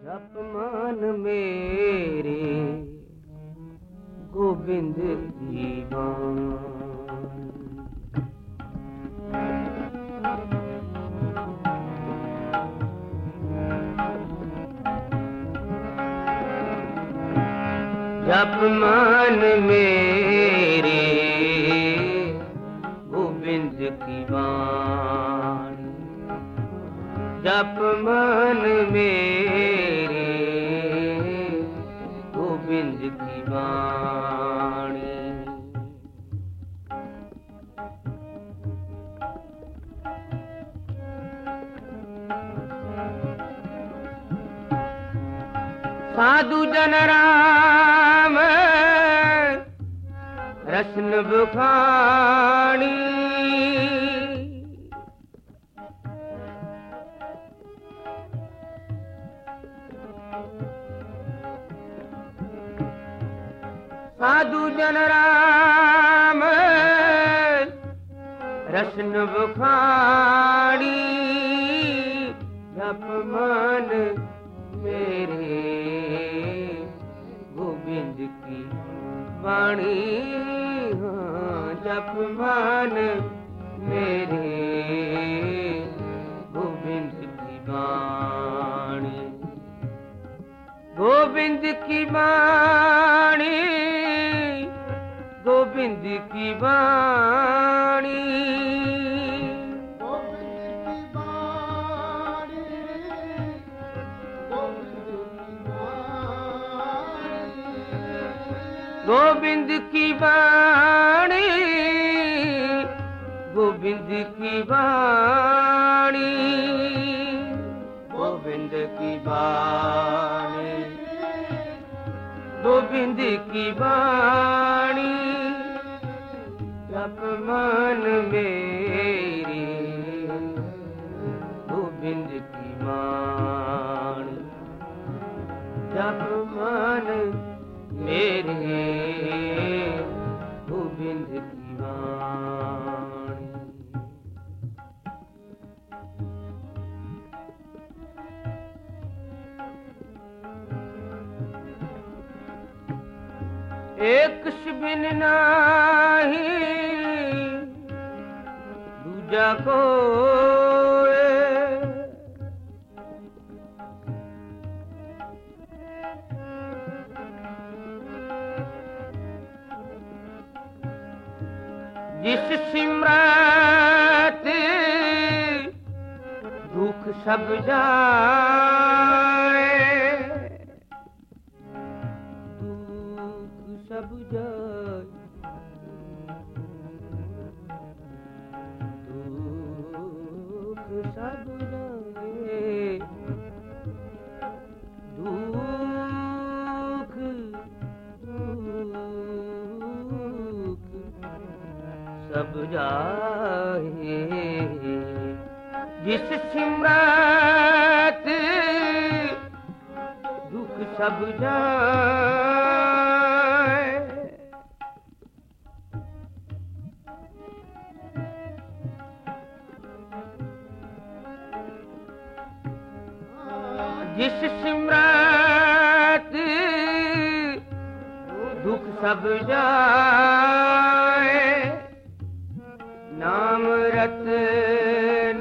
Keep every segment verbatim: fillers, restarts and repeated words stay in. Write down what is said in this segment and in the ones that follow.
अपमान मेरे गोविंद की बाण। जप मान मेरे गोविंद की बाण। जप मान मेरे गोविंद की बाणी। साधु जन राम रसन बुखानी। साधु जन राम रसन बुखानी। जप मान मेरे गोविंद की वाणी। हाँ जप मान मेरे गोविंद की वाणी। गोविंद की वाणी। गोविंद की वाणी। गोविंद की वाणी। गोविंद की वाणी। गोविंद की वाणी। गोविंद की वाणी। जप मान मेरे गोविंद की वाणी। जप मान मेरे गोविंद की वाणी। एक बिन नाही दूजा कोय। जिस सिमरत दुख सब जाए। दुख सब जाए। दुख सब जाए। दुख दुख सब जाए। जिस सिमरत दुख सब जाए। जिस सिमरत दुख सब जाए। नाम रतन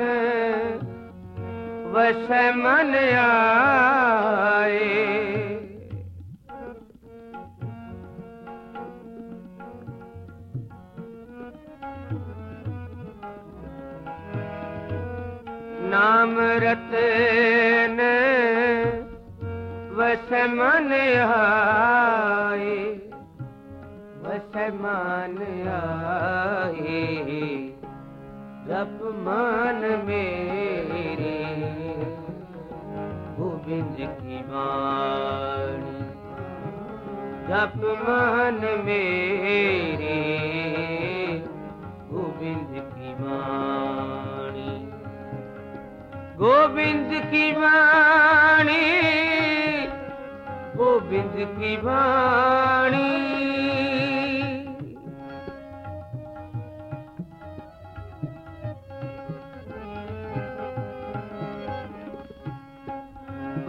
वस मन आए। नाम रतन वस मन आए। वस मन आए। जप मान मेरे गोविंद की वाणी। जप मान मेरे गोविंद की वाणी। गोविंद की वाणी। गोविंद की वाणी।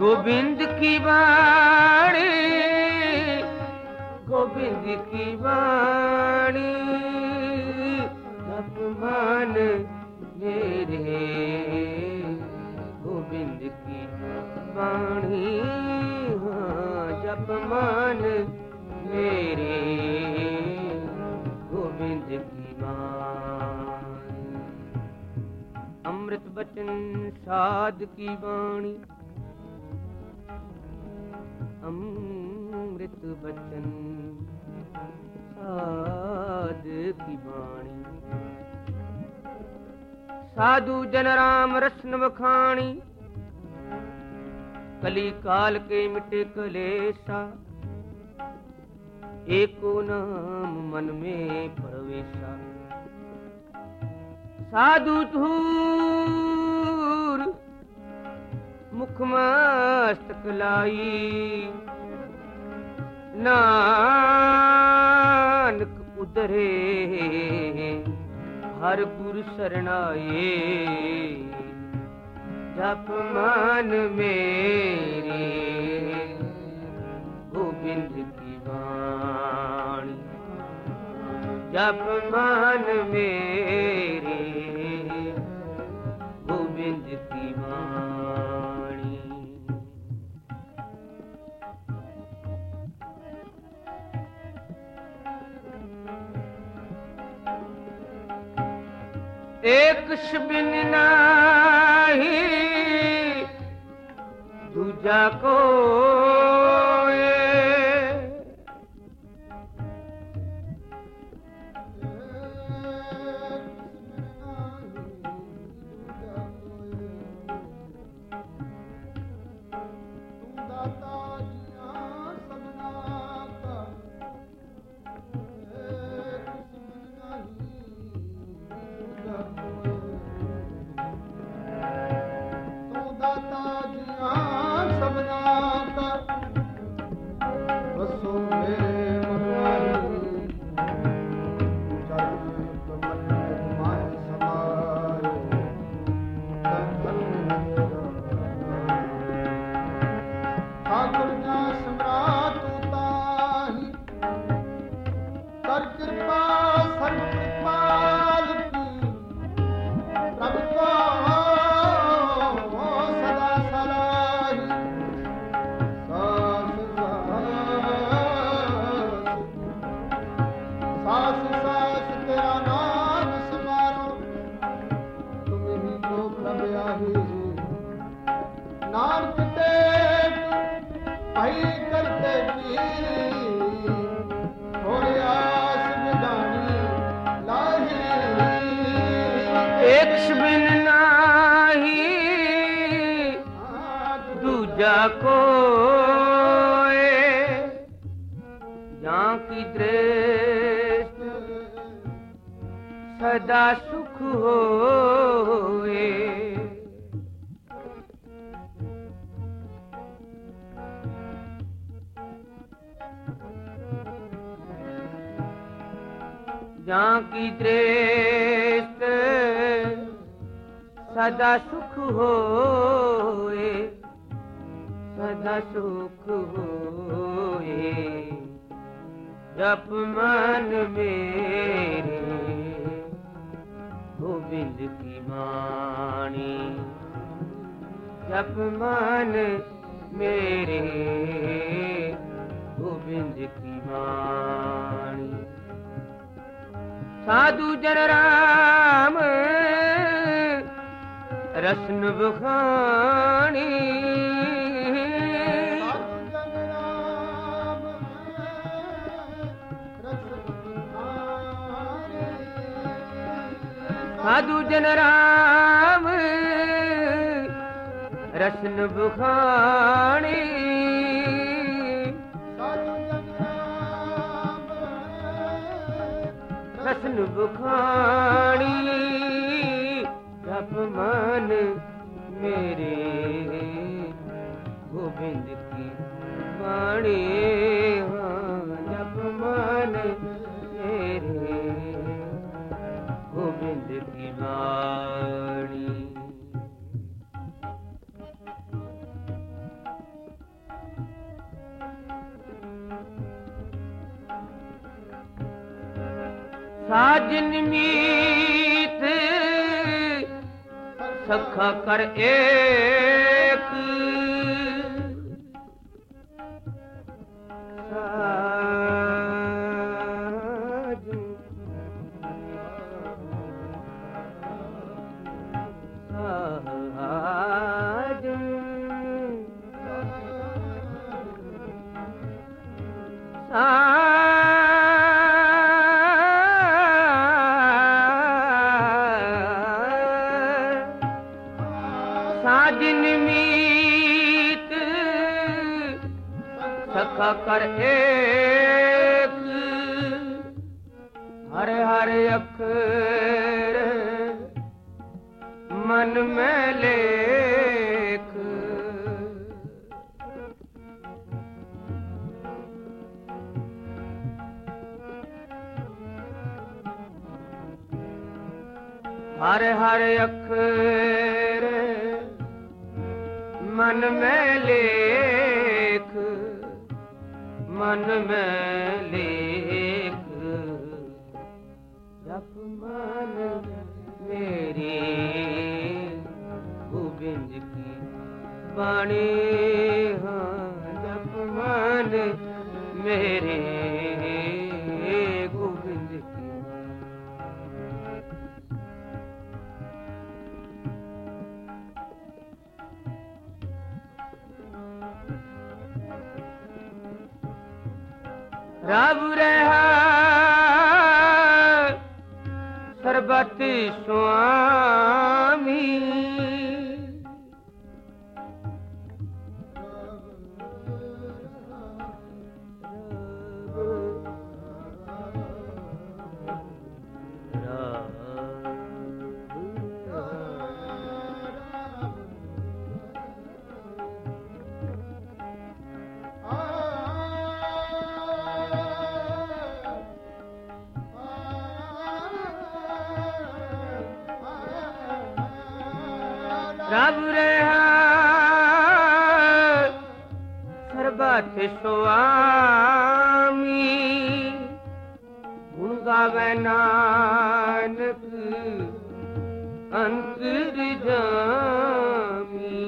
गोविंद की वाणी, गोविंद की वाणी, अपमान मेरे गोविंद की वाणी, हाँ जपमान मेरे गोविंद की वाणी। अमृत बचन साध की वाणी, अमृत बचन साध की वाणी। साधु जन राम रसन बखानी, कली काल के मिटे कलेसा, एको नाम मन में प्रवेशा। साधु धूर मुख मस्तक लाई, नानक उदरे हर गुरु शरणाए। जप मन मेरे गोविंद की वाणी, जप मन मेरे गोविंद की वाणी। एक बिन नाही दूजा कोई, कोई जहाँ की दृष्टि सदा सुख होए। जहाँ की दृष्टि सदा सुख होए, सदा सुख होए। जप मन मेरे गोविंद की वाणी, जप मन मेरे गोविंद की वाणी। साधु जन राम रसन बखानी, साधु जन राम रसन बुखानी, रसन बुखानी। जप मन मेरे गोविंद की वाणी, जप मन मेरे गोविंद की वाणी। साजन मीत सखा कर एक साजन साजन साजन मीत सखा कर एक हर हर अखर मन में लेख हर हर अखर मन में लेख मन में लेख जप मन मेरी गोविंद की बाणी हाँ जप मन मेरे गोविंद की रब रहा सर्बत स्वामी रब रहा सर्बत स्वामी गुण गावे नानक अंतर्जामी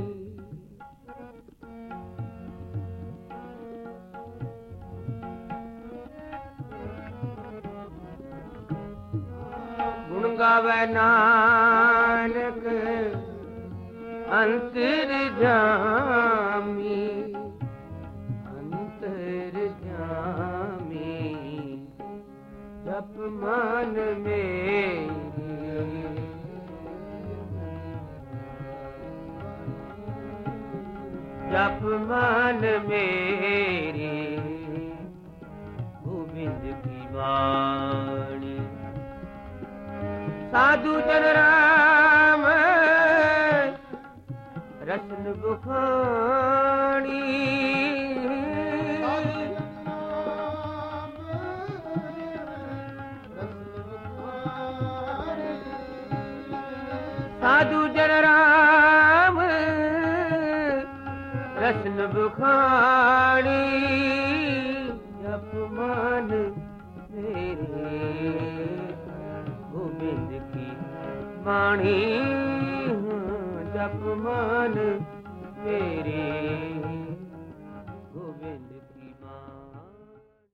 गुण गावे नानक अंतर्जामी अंतर्जामी जप मन मेरी जप मन मेरी गोविंद की वाणी साधु जन राम रसन बुखानी साधु जन राम रसन बुखानी जप मन मेरे गोविंद की वाणी जप मन मेरे